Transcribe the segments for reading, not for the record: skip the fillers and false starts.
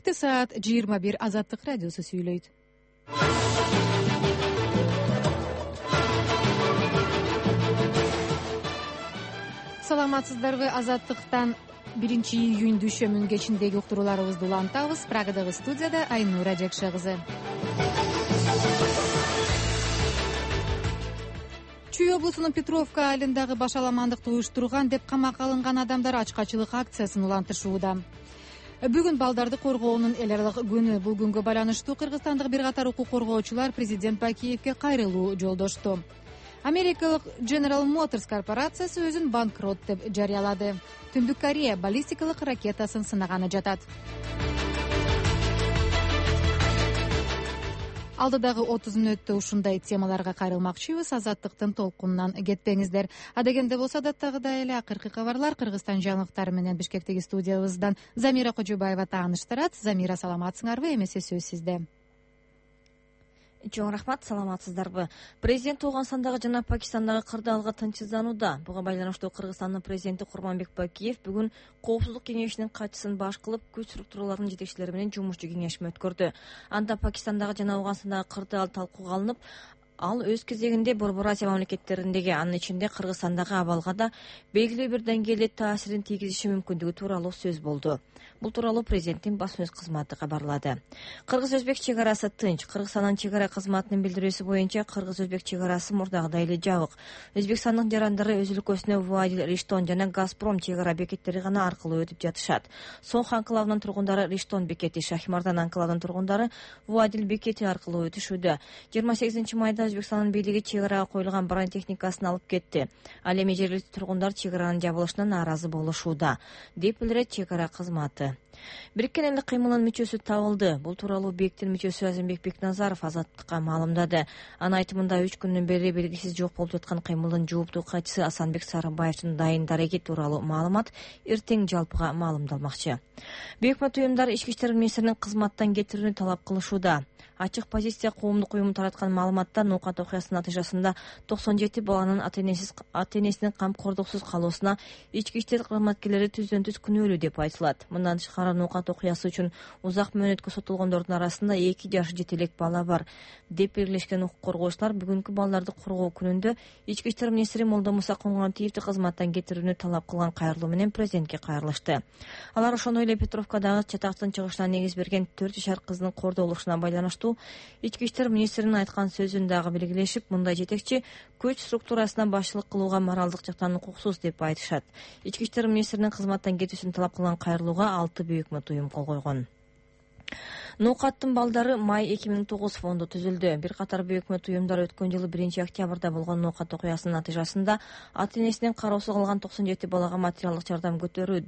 Кечки саат 21 Азаттык радиосу сүйлөйт. Саламатсыздарбы? Азаттыктан 1-июнь дүйшөмүн кечиндеги уктурууларыбызды улантабыз. Прагадагы студияда Айнура Жакша кызы. Чүй облусунун Петровка айылындагы башаламандыкты уюштурган деп камакка алынган адамдар ачкачылык акциясын улантышууда. Бүгүн балдарды коргоонун эл аралык күнү. Бул күнгө байланыштуу кыргызстандык бир катар укук коргоочулар президент Бакиевке кайрылуу жолдошту. Америкалык General Motors корпорациясы өзүн банкрот деп жарыялады. Түндүк Корея баллистикалык ракетасын сынаганы жатат. Алдыдагы 30 мүнөттө ушундай темаларга кайрылмакчыбыз. Азаттыктын толкунунан кетпеңиздер. Адегенде болсо адаттагыдай эле акыркы кабарлар Кыргызстан жаңылыктары менен Бишкектеги студиябыздан Замира Кожобаева тааныштырат. Замира, саламатсыңарбы? Эмесе сөз сизде. Чоң рахмат, саламатсыздарбы? Президент Ооганстандагы жана Пакистандагы кырдаалга тынчсызданууда. Буга байланыштуу Кыргызстандын президенти Курманбек Бакиев бүгүн Коопсуздук кеңешинин катчысын баш кылып, күч структураларынын жетекчилери менен жумушчу кеңешме өткөрдү. Анда Пакистандагы жана Ооганстандагы кырдаал талкууга алынып, ал өз кезегинде Борбор Азия мамлекеттериндеги, анын ичинде Кыргызстандагы абалга да белгилүү бир деңгээлде таасирин тийгизиши мүмкүндүгү тууралуу сөз болду. Бул тууралуу президенттин басма-сөз кызматы кабарлады. Кыргыз-өзбек чек арасы тынч. Кыргызстандын чек ара кызматынын билдирүүсү боюнча кыргыз-өзбек чек арасы мурдагыдай эле жабык. Өзбекстандын жарандары өз өлкөсүнө Вуадил, Риштон жана Газпром чек ара бекеттери гана аркылуу өтүп жатышат. Сонх анклавынын тургундары Риштон бекети, Шахимардан анклавынын тургундары Вуадил бекети аркылуу өтүшүүдө. 28 майда Өзбекстандын бийлиги чек арага коюлган бронетехникасын алып кетти. Ал эми жергиликтүү тургундар чек аранын жабылышына нааразы болушууда, деп билдирет чек ара кызматы. Бириккен элдер кыймылынын мүчөсү табылды. Бул тууралуу БЕКтин мүчөсү Азимбек Бекназаров Азаттыкка маалымдады. Анын айтымында 3 күндөн бери белгисиз жок болуп жаткан кыймылдын жууптуу катчысы Асанбек Сарыбаевдин дайын дареги тууралуу маалымат эртең жалпыга маалымдалмакчы. Büyük Millet Uyumdары Ички иштер министринин кызматтан кетирүүнү талап кылышууда. Ачык позиция коомдук уюму тараткан маалыматта Ноокат окуясынын натыйжасында 97 баланын ата-энесинин камкордуксуз калуусуна ички иштер кызматкерлери түздөн-түз күнөөлүү деп айтылат. Мындан тышкары Ноокат окуясы үчүн узак мөөнөткө сотулгондордун арасында 2 жашы жетелек бала бар деп белгилешкен укук коргоочулар бүгүнкү балдарды коргоо күнүндө ички иштер министри Молдомуса Коңгонтиевди кызматтан кетирүүнү талап кылган кайрылуу менен президентке кайрылышты. Алар ошондой эле Петровкадагы чатактын чыгышына негиз берген 4 жашар кыздын кордолушуна байланыштуу ички иштер министринин айткан сөзүн дагы белгилешип, мындай жетекчи күч структурасына башчылык кылууга моралдык жактан укуксуз деп айтышат. Ички иштер министринин кызматтан кетүүсүн талап кылган кайрылууга 6 Büyük Millet Uyum кол койгон. Ноокаттын балдары май 2009 фонду түзүлдү. Бир катар Büyük Millet Uyumдар өткөн жылы 1 октябрда болгон Ноокат окуясынын натыйжасында ата-энесинин кароосуз калган 97 балага материалдык жардам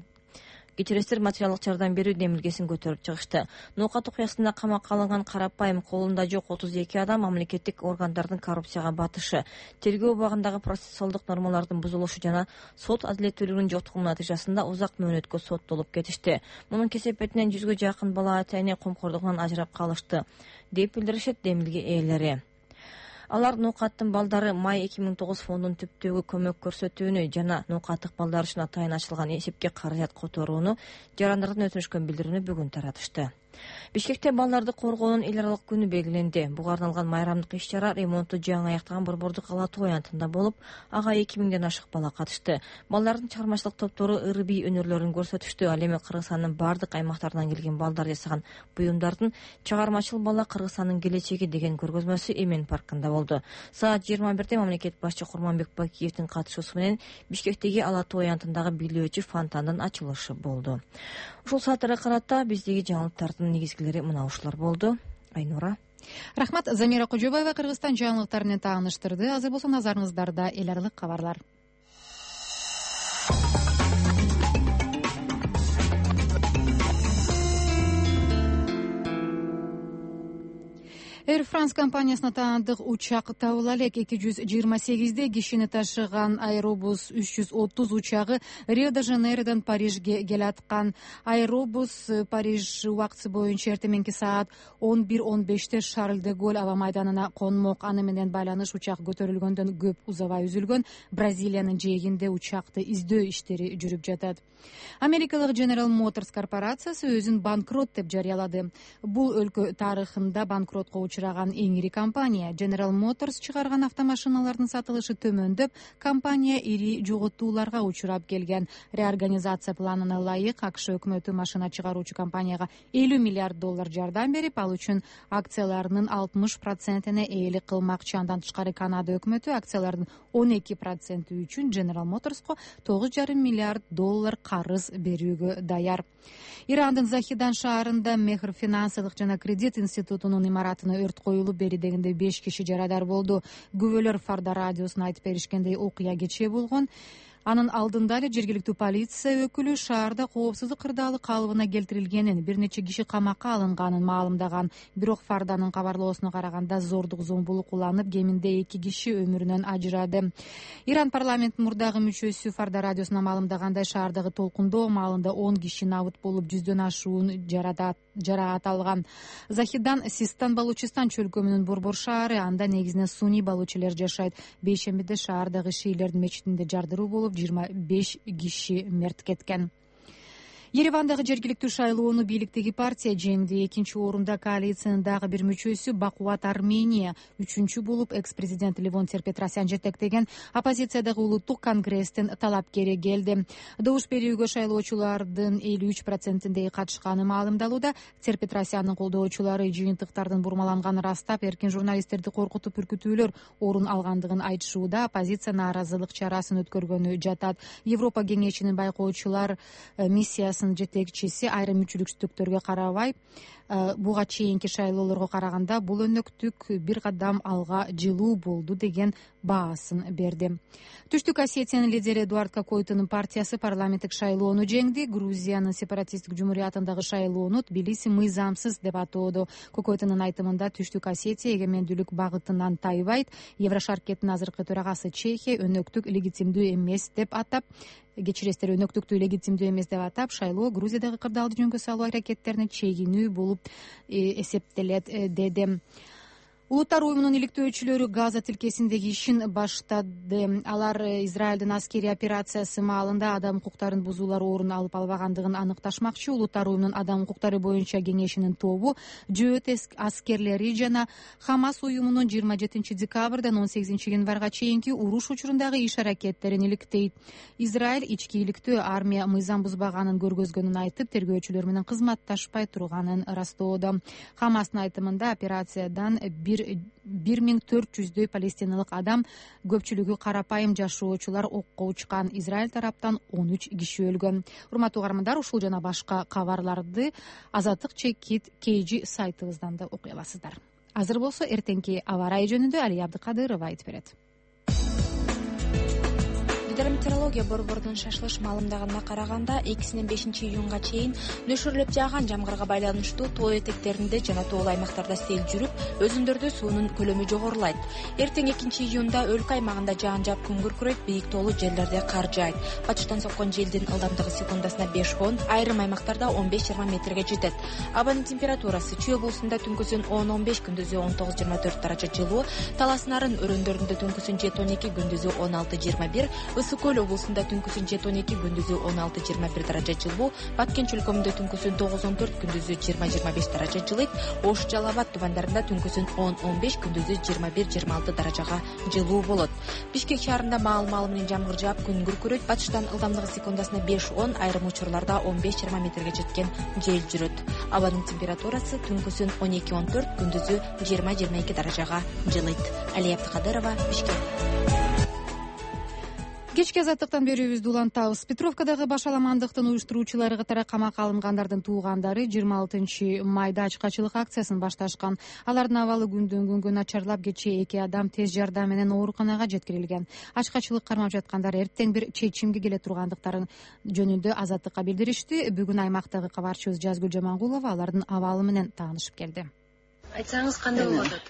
материалдык жардам берүү демилгесин көтөрүп чыгышты. Ноокат окуясында камакка алынган карапайым колунда жок 32 адам мамлекеттик органдардын коррупцияга батышы, тергөө убагындагы процессуалдык нормалардын бузулушу жана сот адилеттүүлүгүнүн жоктугунун натыйжасында узак мөөнөткө соттолуп кетишти. Мунун кесепетинен 100гө жакын бала ата-эне комкордугунан ажырап калышты, деп билдиришет демилге ээлери. Алар Ноокаттын балдары май 2009 фондун түптөгү көмөк көрсөтүүнү жана ноокаттык балдар үчүн атайын ачылган эсепке каражат которууну, жарандардын өтүнүшкөн билдирүүнү бүгүн таратышты. Бишкекте балдарды коргоонун эл аралык күнү белгиленди. Буга арналган майрамдык иш-чара ремонту жаңы аяктаган Борбордук Ала Тоо аянтында болуп, ага 2000ден ашык бала катышты. Балдардын чыгармачылык топтору ыр-бий өнөрлөрүн көрсөтүштү. Ал эми Кыргызстандын бардык аймактарынан келген балдар жасаган буюмдардын чыгармачыл бала Кыргызстандын келечеги деген көргөзмөсү Эмен паркында болду. Саат 21-де мамлекет башчы Курманбек Бакиевдин катышуусу менен Бишкектеги Ала Тоо аянтындагы билөөчү фонтандын ачылышы болду. Ушул сааттарга карата биздеги жаңылыктардын негизгилери мына ушулар болду. Айнура. Рахмат. Замира Кожобаева Кыргызстан жаңылыктары менен тааныштырды. Азыр болсо назарыңыздарда эл аралык кабарлар. Air France компаниясына таандык учак табыла элек. 228 кишини ташыган Аэробус 330 учагы Рио-де-Жанейродон Парижге келаткан. Аэробус Париж убакыты боюнча эртең саат 11:15 Шарль-де-Голь аба майданына конмок. Аны менен байланыш учак көтөрүлгөндөн көп узабай үзүлгөн. Бразилиянын жээгинде учакты издөө иштери жүрүп жатат. Америкалык General Motors корпорациясы өзүн банкрот деп жарыялады. Бул өлкө тарыхында банкротко учураган эң ири компания. General Motors чыгарган автомашиналардын сатылышы төмөндөп, компания ири жоготууларга учурап келген. Реорганизация планына ылайык АКШ өкмөтү машина чыгаруучу компанияга $50 миллиард жардам берип, ал үчүн акцияларынын 60%-не ээлик кылмакчы. Андан тышкары Канада өкмөтү акциялардын 12% үчүн General Motorsко $9,5 миллиард карыз берүүгө даяр. Ирандын Захидан шаарында Мехр финансылык жана кредит институтунун имаратына өрт коюлуп, бери дегенде 5 киши жарадар болду. Күбөлөр Фарда радиосуна айтып беришкендей, окуя кечээ болгон. Анын алдында эле жергиликтүү полиция өкүлү шаарда коопсуздук кырдаалы калыбына келтирилгенин, бир нече киши камакка алынганын маалымдаган. Бирок Фарданын кабарлоосуна караганда зордук зомбулук уланып, кеминде 2 киши өмүрүнөн ажырады. Иран парламентинин мурдагы мүчөсү Фарда радиосуна маалымдагандай, шаардагы толкундоо маалында 10 киши набыт болуп, 100дөн ашуун жараат алган. Захидан Систан Балучистан чөлкөмүнүн борбор шаары, анда негизинен сунний балучилер жашайт. Бейшембиде шаардагы шиилердин мечитинде жардыруу болуп, 25 киши мерт кеткен. Еревандагы жергиликтүү шайлоону бийликтеги партия жеңди. Экинчи орунда коалициянын дагы бир мүчөсү Бакубат Армения, үчүнчү болуп экс-президент Левон Терпетросян жетектеген оппозициядагы улуттук конгресстин талапкери келди. Добуш берүүгө шайлоочулардын 53%-ндей катышканы маалымдалууда. Терпетросяндын колдоочулары жыйынтыктардын бурмаланганы растап, эркин журналисттерди коркутуп үркүтүүлөр орун алгандыгын айтышууда. Оппозиция нааразылык чарасын өткөргөнү жатат. Европа кеңешинин байкоочулар миссиясы жетекчиси айрым мүчүлүксүздүктөргө карабай, буга чейинки шайлоолорго караганда бул өнөктүк бир кадам алга жылуу болду деген баасын берди. Түштүк Осетиянын лидери Эдуард Кокойтунун партиясы парламенттик шайлоону жеңди. Грузиянын сепаратисттик жумуриятындагы шайлоону Тбилиси мыйзамсыз деп атоодо. Кокойтунун айтымында Түштүк Осетия эгемендүүлүк багытынан тайбайт. Еврошаркеттин азыркы төрагасы Чехия өнөктүк легитимдүү эмес деп атап, кечиресиздер, өнөктүктү легитимдүү эмес деп атап, шайлоо Грузиядагы кырдаалды жөнгө салуу аракеттерине чегинүү болуп эсептелет деди. Улуттар уюмунун иликтөөчүлөрү Газа тилкесиндеги ишин баштады. Алар Израилдин аскерий операциясы маалында адам укуктарын бузуулар орун алып албагандыгын аныкташмакчы. Улуттар уюмунун адам укуктары боюнча кеңешинин тобу жөөт аскерлери жана Хамас уюмунун 27 декабрдан 18 январга чейинки уруш учурундагы иш аракеттерин иликтейт. Израиль ички иликтөө армия мыйзам бузбаганын көргөзгөнүн айтып, тергөөчүлөр менен кызматташпай турганын ырастоодо. Хамастын айтымында операциядан 1400дөй палестиналык адам, көпчүлүгү карапайым жашоочулар окко учкан. Израиль тараптан 13 киши өлгөн. Урматтуу угармандар, ушул жана башка кабарларды Азаттык чекит KG сайтыбыздан да окуй аласыздар. Азыр болсо эртеңки аба ырайы жөнүндө Алия Абдыкадырова айтып берет. Гидрометеорология борборунун шашылыш маалымдаганына караганда 2-5 июнга чейин нөшөрлөп жааган жамгырга байланыштуу тоо этектеринде жана тоолуу аймактарда сел жүрүп, өзүндөрдө суунун көлөмү жогорулайт. Эртең 2 июнда өлкө аймагында жаан жаап күн күркүрөйт, бийик тоолуу жерлерде кар жаайт. Батыштан соккон желдин ылдамдыгы секундасына 5-10, айрым аймактарда 15-20 метрге жетет. Абанын температурасы Чүй облусунда түнкүсүн 10-15, күндүзү 19-24 даража жылуу, Талас Нарын өрөөндөрүндө түнкүсүн 7-12, күндүзү 16-21, Ысык-Көл облусунда түнкүсүн 7-12, күндүзү 16-21 даража жылуу, Баткен чөлкөмүндө түнкүсүн 9-14, күндүзү 20-25 даража жылыйт. Ош, Жалал Абад тубандарында түнкүсүн 10-15, күндүзү 21-26 даражага жылуу болот. Бишкек шаарында маал менен жамгыр жаап күн күркүрөйт. Батыштан ылдамдыгы секундасына 5-10, айрым учурларда 15-20 метрге жеткен жел жүрөт. Абанын температурасы түнкүсүн 12-14, күндүзү 20-22 даражага жылыйт. Алия Абдыкадырова, Бишкек. Кечки азаттыктан берүүбүздү улантабыз. Петровкадагы башаламандыктын уюштуруучулары катары камакка алынгандардын туугандары 26 майда ачкачылык акциясын башташкан. Алардын абалы күндөн күнгө начарлап, кечээ 2 адам тез жардам менен ооруканага жеткирилген. Ачкачылык кармап жаткандар эртең бир чечимге келе тургандыктарын жөнүндө азаттыкка билдиришти. Бүгүн аймактагы кабарчыбыз Жазгүл Жамангулова алардын абалы менен таанышып келди. Айтсаңыз кандай болуп атат?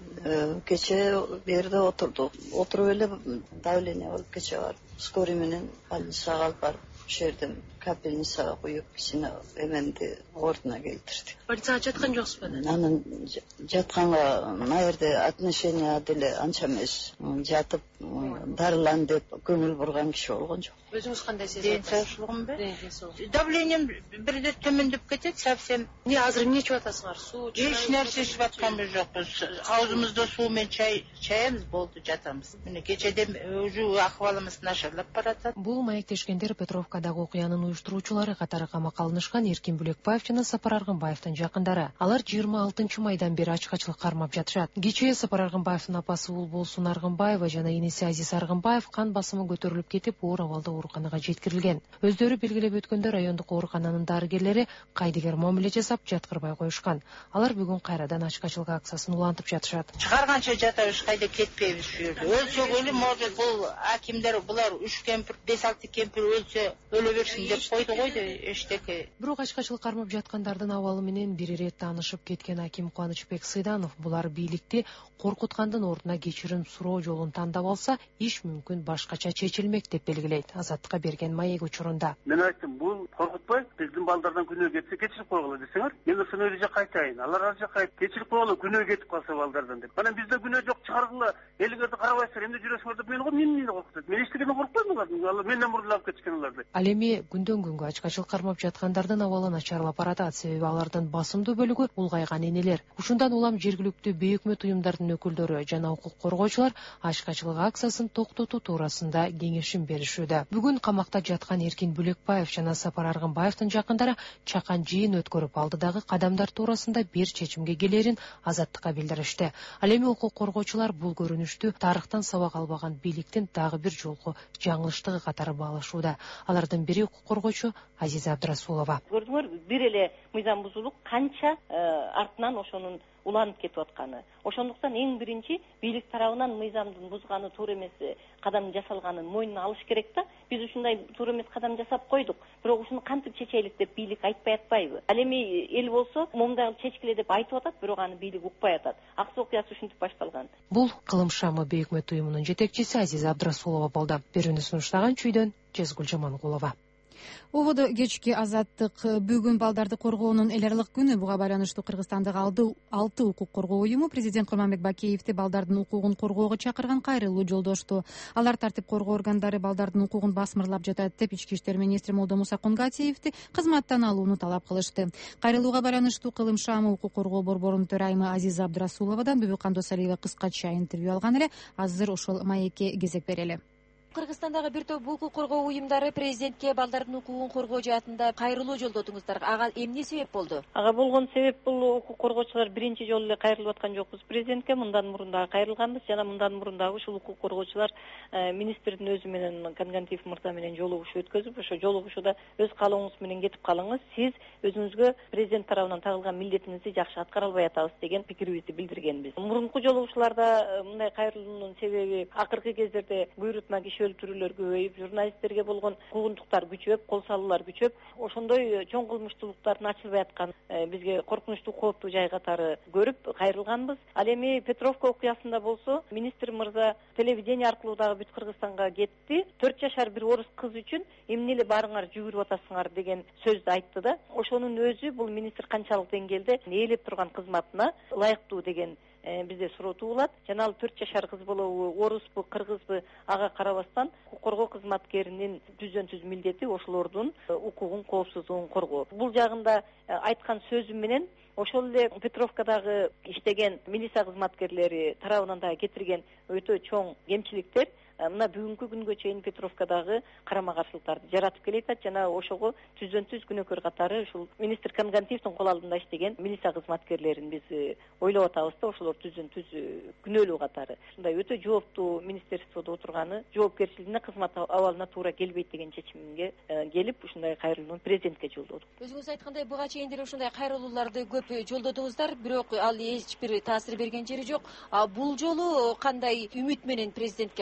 Кече берде отурдук. Отуруп эле давление болуп кече бар. Скорый менен больницага алып барып, ошол жерден капельницага куюп, кичине эменди ордуна келтирди. Больницага жаткан жоксузбу? Анан жатканга мына жерде отношения деле анча эмес. Жатып дарылан деп көңүл бурган киши болгон жок. Өзүңүз кандай сезип атасыз? Саушылыгымбы? Давлением бирде төмөндөп кетет совсем. Эмне азыр эмне ичип атасыңар? Суу? Эч нерсе ичип атканбыз жокпуз. Аузумузда суу менен чаябыз, болду, жатабыз. Мына кечеден уже акыбалыбыз начарлап баратат. Бул маектешкендер Петровкадагы окуянын уюштуруучулары катары камакка алынышкан Эркин Бүлекбаев жана Сапар Аргынбаевдин жакындары. Алар 26-майдан бери ачкачылык кармап жатышат. Кечээ Сапар Аргынбаевдин апасы Улболсун Аргынбаева жана иниси Азиз Аргынбаев кан басымы көтөрүлүп кетип, оор абалда ооруканага жеткирилген. Өздөрү белгилеп өткөндө райондук оорукананын дарыгерлери кайдыгер мамиле жасап жаткырбай коюшкан. Алар бүгүн кайрадан ачкачылык акциясын улантып жатышат. Чыгарганча жатабыз, кайда кетпейбиз шу жерде. Өлсөк өлү, может бул акимдер булар 3 кемпир, 5-6 кемпир өлсө өлө берсин деп койду го эчтеке. Бирок ачкачылык кармап жаткандардын абалы менен бир ирет таанышып кеткен аким Кубанычбек Сыйданов булар бийликти коркуткандын ордуна кечирим суроо жолун тандап алса, иш мүмкүн башкача чечилмек деп белгилейт Азаттыкка берген маек учурунда. Мен айттым, бул коркутпай, биздин балдардан күнөө кетсе кечирип койгула десеңер, мен ошону эле жакка айтайын. Алар ар жакка кечирип койгула, күнөө кетип калса балдардан деп. Анан бизде күнөө жок, чыгаргыла, элиңерди карабайсыздар, эмне жүрөсүңөр деп мени коркутат. Мен эчтекени коркпойм алардан. Алар менден мурда алып кетишкен аларды. Ал эми күндөн күнгө ачкачылык кармап жаткандардын абалы начарлап баратат, себеби алардын басымдуу бөлүгү улгайган энелер. Ушундан улам жергиликтүү бейөкмөт уюмдардын өкүлдөрү жана укук коргоочулар ачкачылык акциясын токтотуу туурасында кеңешин беришүүдө. Бүгүн камакта жаткан Эркин Бүлекбаев жана Сапар Аргынбаевдин жакындары чакан жыйын өткөрүп алдыдагы кадамдар туурасында бир чечимге келерин Азаттыкка билдиришти. Ал эми укук коргоочулар бул көрүнүштү тарыхтан сабак албаган бийликтин дагы бир жолку жаңылыштыгы катары баалашууда. Алардын бири укук коргоочу Азиза Абдрасулова. Көрдүңөр, бир эле мыйзам бузулук канча артынан ошонун уланып кетип атканы. Ошондуктан эң биринчи бийлик тарабынан мыйзамдын бузганы туура эмес кадам жасалганын мойнуна алыш керек да. Биз ушундай туура эмес кадам жасап койдук. Бирок ушуну кантип чечелик деп бийлик айтпай атпайбы? Ал эми эл болсо момундай чечкиле деп айтып атат, бирок аны бийлик укпай атат. Аксы окуясы ушинтип башталган. Бул Кылым шамы бейөкмөт уюмунун жетекчиси Азиза Абдрасулова болду. Берүүнү сунуштаган Чүйдөн Жезгүл Жамангулова. Ободо кечки Азаттык бүгүн балдарды коргоонун эл аралык күнү. Буга байланыштуу Кыргызстандагы 6 укук коргоо уюму президент Курманбек Бакеевди балдардын укугун коргоого чакырган кайрылуу жолдошту. Алар тартип коргоо органдары балдардын укугун басмырлап жатат деп ички иштер министри Молдомуса Конгатиевди кызматтан алууну талап кылышты. Кайрылууга байланыштуу Кылым шамы укук коргоо борборунун төрайымы Азиза Абдрасуловадан Бүбү Кандосалиева кыскача интервью алган эле. Азыр ошол маекке кезек берели. Кыргызстандагы бир топ укук коргоо уюмдары президентке балдардын укугун коргоо жаатында кайрылуу жолдодуңуздар. Ага эмне себеп болду? Ага болгон себеп бул укук коргоочулар биринчи жолу эле кайрылып аткан жокпуз президентке. Мындан мурун дагы кайрылганбыз жана мындан мурун дагы ушул укук коргоочулар министрдин өзү менен Конгатиев мырза менен жолугушуу өткөзүп, ошо жолугушууда өз каалооңуз менен кетип калыңыз, сиз өзүңүзгө президент тарабынан тагылган милдетиңизди жакшы аткара албай атабыз деген пикирибизди билдиргенбиз. Мурунку жолугушууларда мындай кайрылуунун себеби акыркы кездерде буйрутма киши өлтүрүүлөр көбөйүп, журналисттерге болгон куугунтуктар күчөп, кол салуулар күчөп, ошондой чоң кылмыштуулуктардын ачылбай аткан бизге коркунучтуу, кооптуу жай катары көрүп кайрылганбыз. Ал эми Петровка окуясында болсо, министр мырза телевидение аркылуу дагы бүт Кыргызстанга кетти. 4 жашар бир орус кыз үчүн эмне эле барыңар жүгүрүп атасыңар деген сөздү айтты да. Ошонун өзү бул министр канчалык деңгээлде ээлеп турган кызматына ылайыктуу деген бизде суроо туулат. Жана ал 4 жашар кыз болобу, орусбу, кыргызбы, ага карабастан укук коргоо кызматкеринин түздөн-түз милдети ошолордун укугун, коопсуздугун коргоо. Бул жагында айткан сөзүм менен ошол эле Петровкадагы иштеген милиция кызматкерлери тарабынан дагы кетирген өтө чоң кемчиликтер мына бүгүнкү күнгө чейин Петровкадагы карама-каршылыктарды жаратып келатат жана ошого түздөн-түз күнөөкөр катары ушул министр Конгатиевдин кол алдында иштеген милиция кызматкерлерин биз ойлоп атабыз да, ошолор түздөн-түз күнөөлүү катары. Ушундай өтө жооптуу министерстводо отурганы жоопкерчилигине, кызмат абалына туура келбейт деген чечимге келип, ушундай кайрылууну президентке жолдодук. Өзүңүз айткандай, буга чейин деле ушундай кайрылууларды көп жолдодуңуздар, бирок ал эч бир таасир берген жери жок. Бул жолу кандай үмүт менен президентке кайрылдыңыз?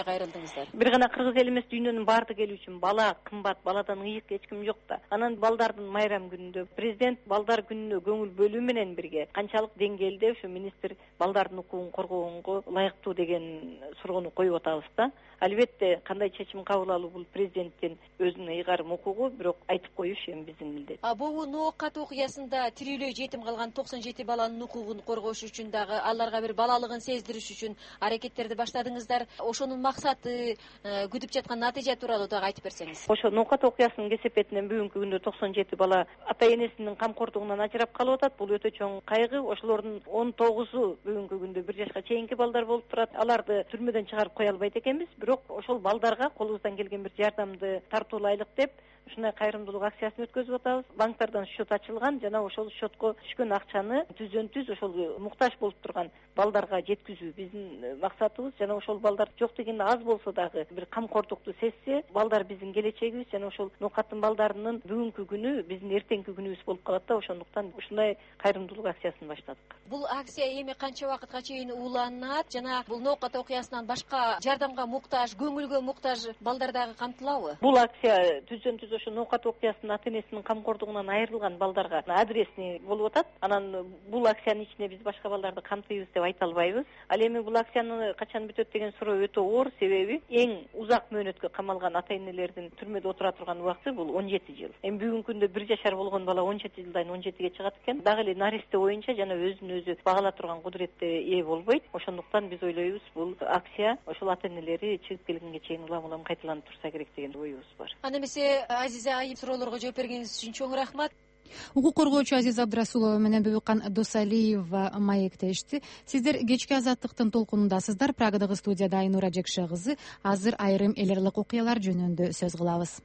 баштадыңыздар? Бир гана кыргыз эл эмес, дүйнөнүн баардык эл үчүн бала кымбат, баладан ыйык эч ким жок да. Анан балдардын майрам күнүндө президент балдар күнүнө көңүл бөлүү менен бирге канчалык деңгээлде ошо министр балдардын укугун коргоого ылайыктуу деген суроону коюп атабыз да. Албетте кандай чечим кабыл алуу бул президенттин өзүнүн ыйгарым укугу, бирок айтып коюш эми биздин милдет. Бул Ноокат окуясында тирүүлөй жетим калган 97 баланын укугун коргош үчүн дагы аларга бир балалыгын сездириш үчүн аракеттерди баштадыңыздар. Ошонун максаты, күтүп жаткан натыйжа тууралуу дагы айтып берсеңиз. Ошо Ноокат окуясынын кесепетинен бүгүнкү күндө 97 бала ата энесинин камкордугунан ажырап калып атат. Бул өтө чоң кайгы. Ошолордун 19у бүгүнкү күндө 1 жашка чейинки балдар болуп турат. Аларды түрмөдөн чыгарып кое албайт экенбиз, бирок ошол балдарга колубуздан келген бир жардамды тартуулайлык деп ушундай кайрымдуулук акциясын өткөзүп атабыз. Банктардан счет ачылган, жана ошол счетко түшкөн акчаны түздөн-түз ошол муктаж болуп турган балдарга жеткизүү биздин максатыбыз. Жана ошол балдар жок дегенде аз болсо дагы бир камкордукту сезсе, балдар биздин келечегибиз, жана ошол Ноокаттын балдарынын бүгүнкү күнү биздин эртеңки күнүбүз болуп калат да. Ошондуктан ушундай кайрымдуулук акциясын баштадык. Бул акция эми канча убакытка чейин уланат жана бул Ноокат окуясынан башка жардамга муктаж, көңүлгө муктаж балдар дагы камтылабы? Бул акция түздөн-түз ошо Ноокат окуясынын ата энесинин камкордугунан айрылган балдарга адресный болуп атат. Анан бул акциянын ичине биз башка балдарды камтыйбыз деп айта албайбыз. Ал эми бул акцияны качан бүтөт деген суроо өтө оор, себеби эң узак мөөнөткө камалган ата энелердин түрмөдө отура турган убакыты бул 17 жыл. Эми бүгүнкү күндө 1 жашар болгон бала 17 жылдан 17ге чыгат экен. Дагы эле наристе боюнча жана өзүн өзү багала турган кудуретке ээ болбойт. Ошондуктан биз ойлойбуз, бул акция ошол ата энелери чыгып келгенге чейин улам кайталанып турса керек деген оюбуз бар. Анда эмесе Азиза айып суроолорго жооп бергениңиз үчүн чоң рахмат. Укук коргоочу Азиза Абдрасулова менен Бөбүкан Досалиева маектешти. Сиздер кечки Азаттыктын толкунундасыздар. Прагадагы студияда Айнура Жекше кызы. Азыр айрым эл аралык окуялар жөнүндө сөз кылабыз.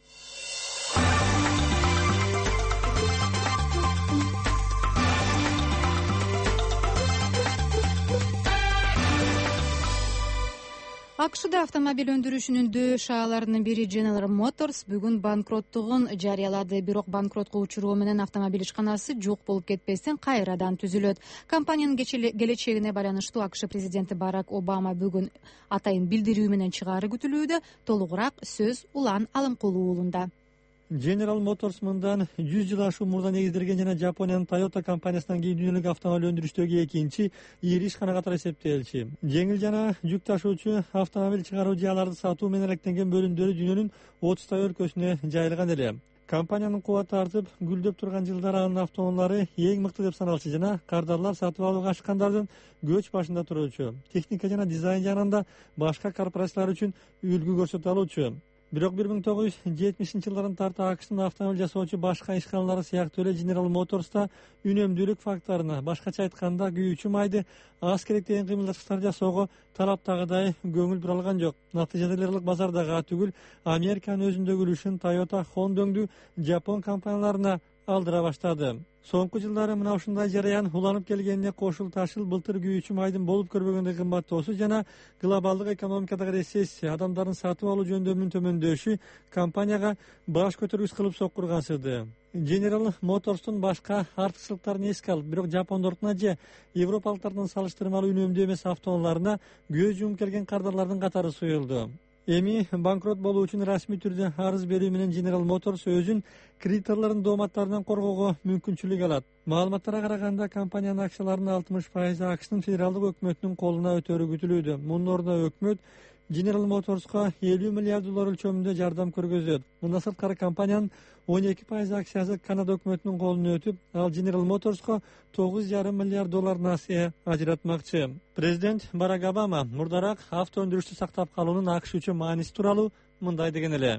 АКШда автомобиль өндүрүшүнүн дөө шааларынын бири General Motors бүгүн банкроттугун жарыялады. Бирок банкротко учуруу менен автомобиль ишканасы жок болуп кетпестен кайрадан түзүлөт. Компаниянын келечегине байланыштуу АКШ президенти Барак Обама бүгүн атайын билдирүү менен чыгаары күтүлүүдө. Толугураак сөз Улан Алымкулуу уулунда. General Motors мындан 100 жыл ашуу мурда негизделген жана Жапониянын Toyota компаниясынан кийин дүйнөлүк автомобиль өндүрүштөгү экинчи ири ишкана катары эсептелчү. Жеңил жана жүк ташуучу автомобиль чыгаруу же аларды сатуу менен алектенген бөлүмдөрү дүйнөнүн 30 өлкөсүнө жайылган эле. Компаниянын кубаты артып, гүлдөп турган жылдары анын автоунаалары эң мыкты деп саналчу жана кардарлар сатып алууга ашкандардын көч башында туруучу. Техника жана дизайн жагынан да башка корпорациялар үчүн үлгү көрсөтө алуучу. Бирок 1970-жылдарын тарта АКШтын автомобиль жасоочу башка ишканалары сыяктуу эле General Motors'та үнөмдүүлүк факторуна, башкача айтканда күйүүчү майды аз керек деген кыймылдаткычтар жасоого талаптагыдай көңүл бура алган жок. Натыйжада эл аралык базардагы түгүл Американын өзүндөгү үлүшүн Toyota, Honda Жапон компанияларына алдыра баштады. Соңку жылдары мына ушундай жараян уланып келгенине кошул ташыл былтыр күйүүчү майдын болуп көрбөгөндөй кымбаттоосу жана глобалдык экономикадагы рецессия, адамдардын сатып алуу жөндөмүнүн төмөндөшү компанияга баш көтөргүч кылып соккургансыды. General Motors'тун башка артыкчылыктарын эске алып, бирок жапондордуна же европалыктардын салыштырмалуу үнөмдүү эмес автоунааларына көз жумуп келген кардарлардын катары суюлду. Эми банкрот болуу үчүн расмий түрдө арыз берүү менен General Motors өзүн кредиторлордун дооматтарынан коргоого мүмкүнчүлүк алат. Маалыматтарга караганда компаниянын акцияларынын 60% АКШтын федералдык өкмөтүнүн колуна өтөрү күтүлүүдө. Мунун ордуна өкмөт General Motors'ка 50 миллиард доллар өлчөмүндө жардам көргөзөт. Мындан сырткары компаниянын 12% акциясы Канада өкмөтүнүн колуна өтүп, ал General Motors'ка 9,5 миллиард доллар насыя ажыратмакчы. Президент Барак Обама мурдараак авто өндүрүштү сактап калуунун АКШ үчүн мааниси тууралуу мындай деген эле.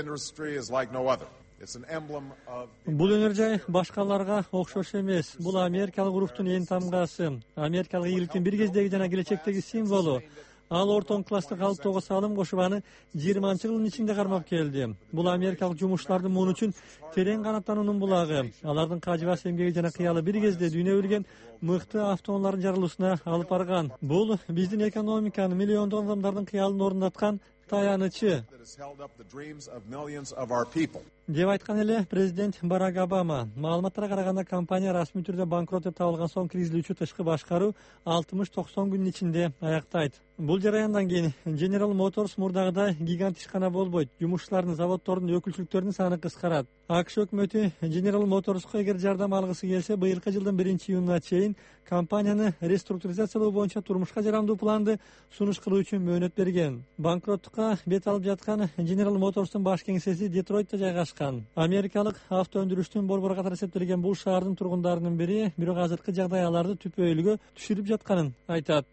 Бул өнөр жай башкаларга окшош эмес. Бул америкалык уруктун эң тамгасы, америкалык ийгиликтин бир кездеги жана келечектеги символу. Ал ортон класстык калыптоого салым кошуп аны 20-жылдын ичинде кармап келди. Бул америкалык жумушчулардын муун үчүн терең канаттануунун булагы. Алардын кажыбас эмгеги жана кыялы бир кезде дүйнө билген мыкты автоунаалардын жарылуусуна алып барган. Бул биздин экономиканы, миллиондогон адамдардын кыялын орундаткан таянычы. деп айткан эле президент Барак Обама. Маалыматтарга караганда компания расмий түрдө банкрот деп табылган соң киргизилүүчү тышкы башкаруу 60-90 күндүн ичинде аяктайт. Бул жараяндан кийин General Motors мурдагыдай гигант ишкана болбойт. Жумушчулардын, заводдордун өкүлчүлүктөрүнүн саны кыскарат. АКШ өкмөтү General Motors'ко эгер жардам алгысы келсе, быйылкы жылдын 1-июнуна чейин компанияны реструктуризациялоо боюнча турмушка жарамдуу планды сунуш кылуу үчүн мөөнөт берген. Банкроттукка бет алып жаткан General Motors'тун баш кеңсеси Детройтто жайгашкан. Америкалык авто өндүрүштүн борбору катары эсептелген бул шаардын тургундарынын бири, бирок азыркы жагдай аларды түпөйлүгө түшүрүп жатканын айтат.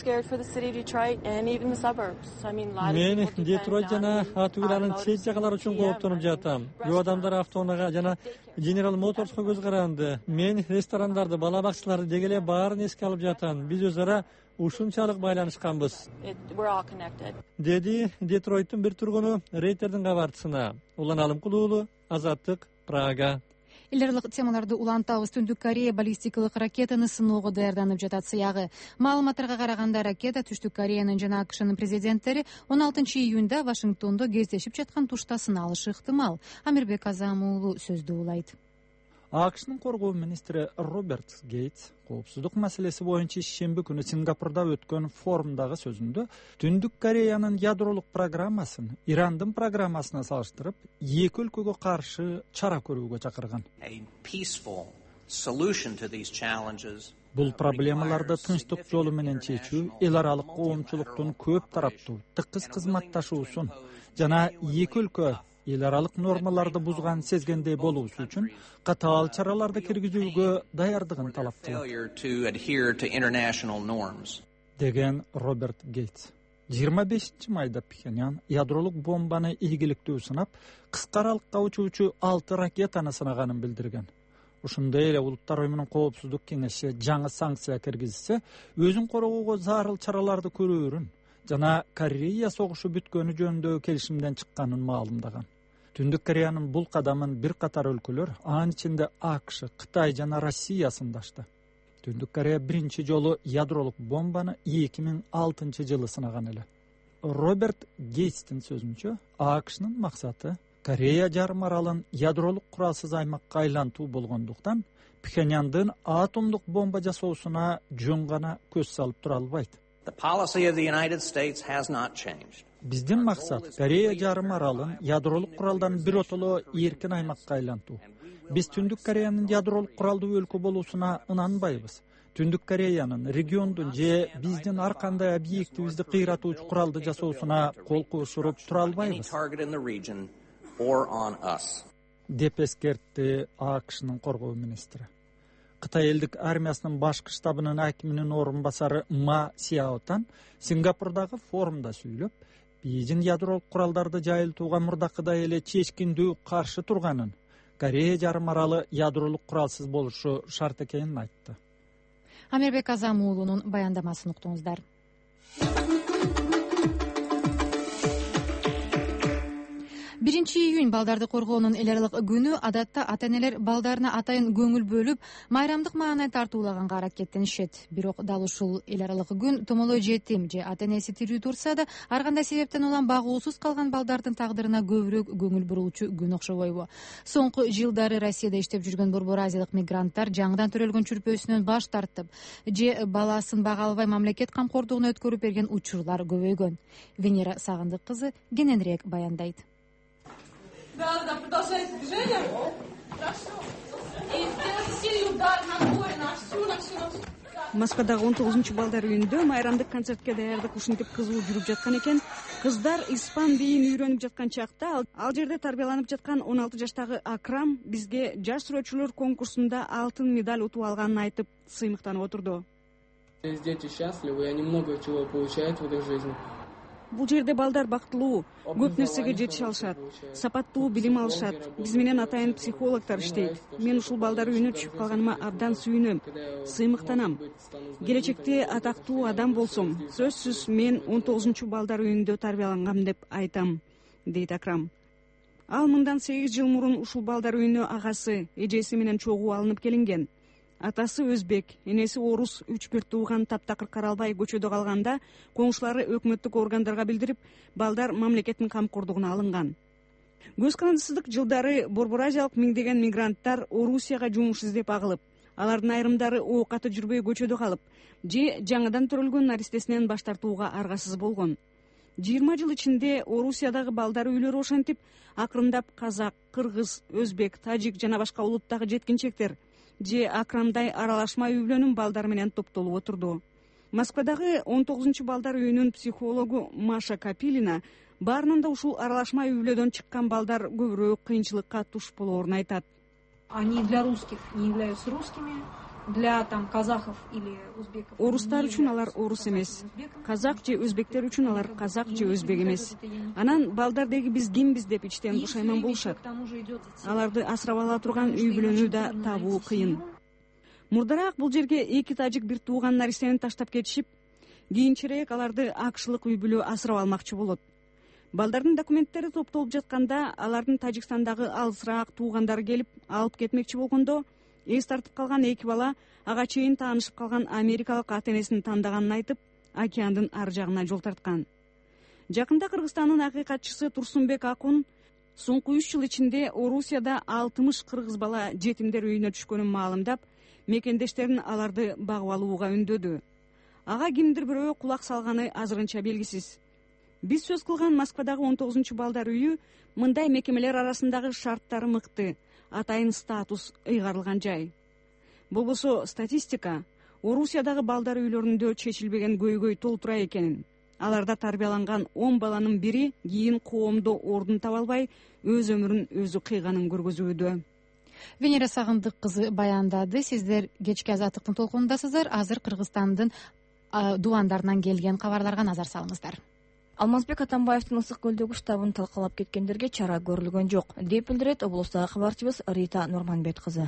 Мен Детройт жана Атуиланын чет жагалары үчүн кооптонуп жатам. Көп адамдар автоунаага жана General Motors'ко көз каранды. Мен ресторандарды, бала бакчаларды деги эле баарын эске алып жатам. Биз өз ара ушунчалык байланышканбыз, деди Детройттун бир тургуну Рейтердин кабарчысына. Улан Алымкулуу уулу, Азаттык, Прага. Эл аралык темаларды улантабыз. Түндүк Корея баллистикалык ракетаны сыноого даярданып жатат сыягы. Маалыматтарга караганда, ракета Түштүк Кореянын жана АКШнын президенттери 16-июнда Вашингтондо кездешип жаткан тушта сыналышы ыктымал. Амирбек Азам уулу сөздү улайт. АКШнын коргоо министри Роберт Гейтс коопсуздук маселеси боюнча шемби күнү Сингапурда өткөн форумдагы сөзүндө Түндүк Кореянын ядролук программасын Ирандын программасына салыштырып, эки өлкөгө каршы чара көрүүгө чакырган. Бул проблемаларды тынчтык жолу менен чечүү эл аралык коомчулуктун көп тараптуу тыкыз кызматташуусун жана эки өлкө эл аралык нормаларды бузган сезгендей болуусу үчүн катаал чараларды киргизүүгө даярдыгын талап кылат, деген Роберт Гейтс. 25 майда Пхеньян ядролук бомбаны ийгиликтүү сынап, кыска аралыкка учуучу 6 ракетаны сынаганын билдирген. Ушундай эле Улуттар уюмунун коопсуздук кеңеши жаңы санкция киргизсе, өзүн коргоого зарыл чараларды көрүүрүн жана Корея согушу бүткөнү жөнүндө келишимден чыкканын маалымдаган. Түндүк Кореянын бул кадамын бир катар өлкөлөр, анын ичинде АКШ, Кытай жана Россия сындашты. Түндүк Корея биринчи жолу ядролук бомбаны 2006 жылы сынаган эле. Роберт Гейтстин сөзүнчө, АКШнын максаты Корея жарым аралын ядролук куралсыз аймакка айлантуу болгондуктан, Пхеньяндын атомдук бомба жасоосуна жөн гана көз салып тура албайт. Биздин максат Корея жарым аралын ядролук куралдан биротоло эркин аймакка айлантуу. Биз Түндүк Кореянын ядролук куралдуу өлкө болуусуна ынанбайбыз. Түндүк Кореянын региондун же биздин ар кандай объектибизди кыйратуучу куралды жасоосуна кол кошуруп тура албайбыз, деп эскертти АКШнын коргоо министри. Кытай элдик армиясынын башкы штабынын акиминин орун басары Ма Сяотан Сингапурдагы форумда сөйлөп, биздин ядролук куралдарды жайылтууга мурдакыдай эле чечкиндүү каршы турганын, Корея жарым аралы ядролук куралсыз болушу шарт экенин айтты. Амирбек Азам уулунун баяндамасын уктуңуздар. 1-июнь балдарды коргоонун эл аралык күнү. Адатта ата-энелер балдарына атайын көңүл бөлүп, майрамдык маанай тартуулаганга аракеттенишет. Бирок дал ушул эл аралык күн томолой жетим же ата-энеси тирүү турса да, ар кандай себептен улам багуусуз калган балдардын тагдырына көбүрөөк көңүл буруучу күн окшобойбу? Соңку жылдары Россияда иштеп жүргөн борбор азиялык мигранттар жаңыдан төрөлгөн чүрпөсүнөн баш тартып, же баласын бага албай мамлекет камкордугуна өткөрүп берген учурлар көбөйгөн. Венера Сагындык кызы кененирээк баяндайт. Да, продолжайте движение. Хорошо. И сделайте сильный удар ногой на всю. Москвадагы 19-балдар үйүндө майрамдык концертке даярдык ушинтип кызуу жүрүп жаткан экен. Кыздар испан бийин үйрөнүп жаткан чакта ал жерде тарбияланып жаткан 16 жаштагы Акрам бизге жаш сүрөтчүлөр конкурсунда алтын медаль утуп алганын айтып, сыймыктанып отурду. Дети счастливы, и они много чего получают в этой жизни. Бул жерде балдар бактылуу, көп нерсеге жетише алышат, сапаттуу билим алышат. Биз менен атайын психологдор иштейт. Мен ушул балдар үйүнө түшүп калганыма абдан сүйүнөм, сыймыктанам. Келечекте атактуу адам болсом, сөзсүз мен 19-балдар үйүндө тарбиялангам деп айтам, дейт Акрам. Ал мындан 8 жыл мурун ушул балдар үйүнө агасы, эжеси менен чогуу алынып келинген. Атасы өзбек, энеси орус, 3-1 тууган таптакыр каралбай көчөдө калганда, коңшулары өкмөттүк органдарга билдирип, балдар мамлекеттин камкордугуна алынган. көз карандысыздык жылдары борбор азиялык миңдеген мигранттар Орусияга жумуш издеп агылып, алардын айрымдары оокаты жүрбөй көчөдө калып же жаңыдан төрөлгөн наристесинен баш тартууга аргасыз болгон. 20 жыл ичинде Орусиядагы балдар үйлөрү ошентип акырындап казак, кыргыз, өзбек, тажик жана башка улуттагы жеткинчектер же акрамдай аралашма үй-бүлөнүн балдары менен топтолуп отурду. Москвадагы 19 балдар үйүнүн психологу Маша Капилина баарынан да ушул аралашма үй-бүлөдөн чыккан балдар көбүрөөк кыйынчылыкка туш болоорун айтат. Они для русских не являются русскими, для казахов или узбеков. Орустар үчүн алар орус эмес, казак же өзбектер үчүн алар казак же өзбек эмес. Анан балдар деги биз кимбиз деп ичтен бушайман болушат. Аларды асырап ала турган үй-бүлөнү да табуу кыйын. Мурдараак бул жерге 2 тажик бир тууган наристени таштап кетишип, кийинчерээк аларды акшылык үй-бүлө асырап алмакчы болот. Балдардын документтери топтолуп жатканда алардын Тажикстандагы алысыраак туугандары келип алып кетмекчи болгондо, эс тартып калган 2 бала ага чейин таанышып калган америкалык ата-энесин тандаганын айтып, океандын ар жагына жол тарткан. Жакында Кыргызстандын акыйкатчысы Турсунбек Акун соңку 3 жыл ичинде Орусияда 60 кыргыз бала жетимдер үйүнө түшкөнүн маалымдап, мекендештерин аларды багып алууга үндөдү. Ага кимдир бирөө кулак салганы азырынча белгисиз. Биз сөз кылган Москвадагы 19 балдар үйү мындай мекемелер арасындагы шарттары мыкты, атайын статус ыйгарылган жай. Болбосо статистика Орусиядагы балдар үйлөрүндө чечилбеген көйгөй толтура экенин, аларда тарбияланган 10 баланын бири кийин коомдо ордун таба албай өз өмүрүн өзү кыйганын көргөзүүдө. Венера Сагындык кызы баяндады. Сиздер кечки азаттыктын толкунундасыздар. Азыр Кыргызстандын дубандарынан келген кабарларга назар салыңыздар. Алмазбек Атамбаевдин Ысык көлдөгү штабын талкалап кеткендерге чара көрүлгөн жок деп билдирет облустагы кабарчыбыз Рита Нурманбет кызы.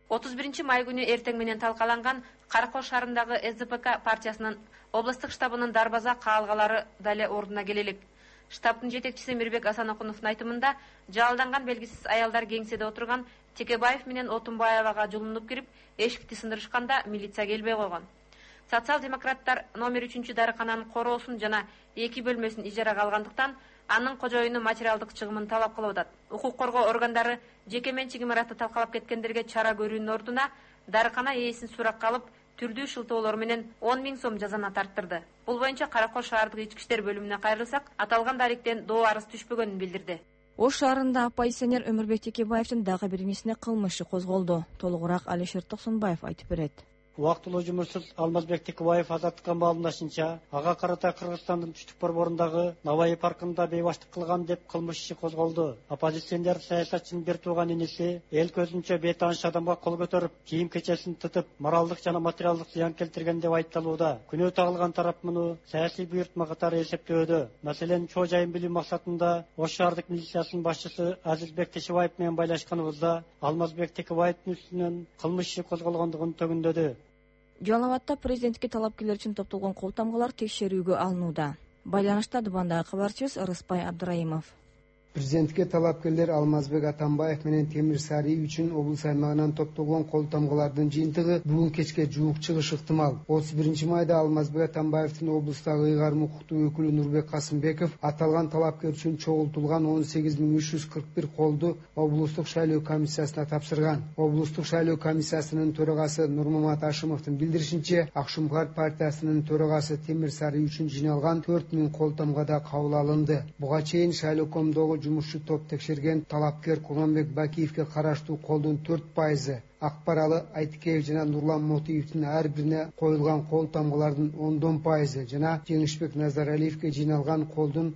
31 май күнү эртең менен талкаланган Каракош шаарындагы СДПК партиясынын облустук штабынын дарбаза каалгалары дале ордуна келелик. Штабтын жетекчиси Мирбек Асанокуновдун айтымында жалданган белгисиз аялдар кеңседе отурган Текебаев менен Отунбаевага жулунуп кирип, эшикти сындырышканда милиция келбей койгон. Социал-демократтар номер 3 дарыкананын короосун жана 2 бөлмөсүн ижарага алгандыктан анын кожоюну материалдык чыгымын талап кылып атат. Укук коргоо органдары жеке менчик имаратты талкалап кеткендерге чара көрүүнүн ордуна дарыкана ээсин суракка алып, түрдүү шылтоолор менен 10 000 сом жазана тарттырды. Бул боюнча Каракош шаардык ички иштер бөлүмүнө кайрылсак, аталган даректен доо арыз түшпөгөнүн билдирди. Ош шаарында оппозиционер Өмүрбек Текебаевдин дагы бир инесине кылмышы козголду. Толугураак Алишер Токсонбаев айтып берет. Убактылуу жумушсуз Алмазбек Текебаев азаттыкка маалымдашынча, ага карата Кыргызстандын түштүк борборундагы Наваи паркында бейбаштык кылган деп кылмыш иши козголду. Оппозиционер саясатчынын бир тууган инеси эл көзүнчө бейтааныш адамга кол көтөрүп, кийим кечесин тытып, моралдык жана материалдык зыян келтирген деп айыпталууда. Күнөө тагылган тарап муну саясий буйртма катары эсептөөдө. Маселен, чоо жайын билүү максатында Ош шаардык милициясынын башчысы Азизбек Тешебаев менен байлашканыбызда Алмазбек Текебаевдин үстүнөн кылмыш иши козголгондугун төгүндөдү. Жалал Абадта президентке талапкерлер үчүн топтолгон кол тамгалар текшерүүгө алынууда. Байланышта Дубандагы кабарчыбыз Рыспай Абдыраимов. Президентке талапкерлер Алмазбек Атамбаев менен Темир Сарий үчүн облус аймагынан топтолгон кол тамгалардын жыйынтыгы бүгүн кечке жуук чыгышы ыктымал. 31 майда Алмазбек Атамбаевдин облустагы ыйгарым укуктуу өкүлү Нурбек Касымбеков аталган талапкер үчүн чогултулган 18341 колду облустук шайлоо комиссиясына тапшырган. Облустук шайлоо комиссиясынын төрагасы Нурмамат Ашымовдун билдиришинче, Акшумкар партиясынын төрагасы Темир Сарий үчүн жыйналган 4000 кол тамгада кабыл алынды. Буга чейин шайлоокомдогу жумушчу топ текшерген талапкер Курманбек Бакиевке караштуу колдун 4%, Акбаралы Айтикеев жана Нурлан Мотиевдин ар бирине коюлган кол тамгалардын 10% жана Жеңишбек Назаралиевке жыйналган колдун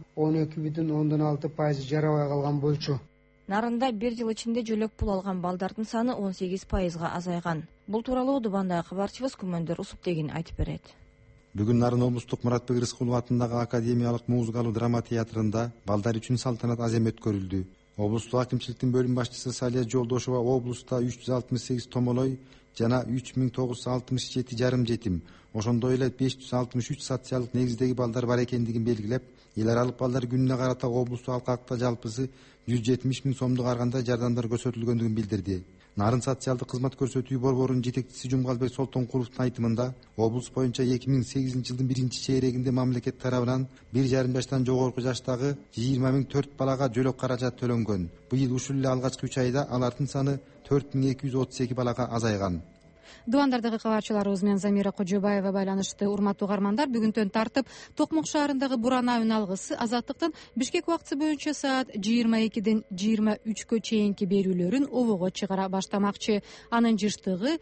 12,6% жарабай калган болчу. Нарында 1 жыл ичинде жөлөк пул алган балдардын саны 18%га азайган. Бул тууралуу Дубандагы кабарчыбыз Күмөндөр Усуптегин айтып берет. Бүгүн Нарын облустук Муратбек Рыскулов атындагы академиялык музыкалуу драма театрында балдар үчүн салтанат азем өткөрүлдү. Облустук акимчиликтин бөлүм башчысы Салия Жолдошова облуста 368 томолой жана 3967 жарым жетим, ошондой эле 563 социалдык негиздеги балдар бар экендигин белгилеп, эл аралык балдар күнүнө карата облустук алкакта жалпысы 170 000 сомдук аргандай жардамдар көрсөтүлгөндүгүн билдирди. Нарын социалдык кызмат көрсөтүү борборунун жетекчиси Жумгалбек Солтонкуловдун айтымында, облус боюнча 2008 жылдын 1-чейрегинде мамлекет тарабынан 1,5 жаштан жогорку жаштагы 20,004 балага жөлөк каражат төлөнгөн. Быйыл ушул эле алгачкы 3 айда алардын саны 4232 балага азайган. Дубандардагы кабарчыларыбыз менен Замира Кожобаева байланышты. Урматтуу угармандар, бүгүнтөн тартып Токмок шаарындагы Бурана үн алгысы Азаттыктын Бишкек убактысы боюнча саат 22-ден 23-кө чейинки берүүлөрүн обого чыгара баштамакчы. Анын жыштыгы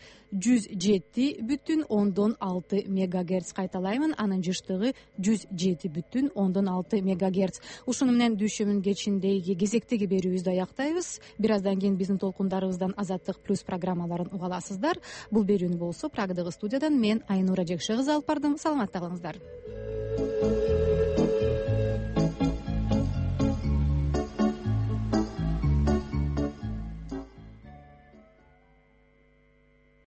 107,6 мегагерц. Кайталаймын, анын жыштыгы 107,6 мегагерц. Ушуну менен дүйшөмүн кечиндеги кезектеги берүүбүздү аяктайбыз. Бир аздан кийин биздин толкундарыбыздан Азаттык плюс программаларын угала аласыздар. Бул берүүнү болсо Прагдагы студиядан мен Айнура Жекше кызы алып бардым. Саламатта калыңыздар.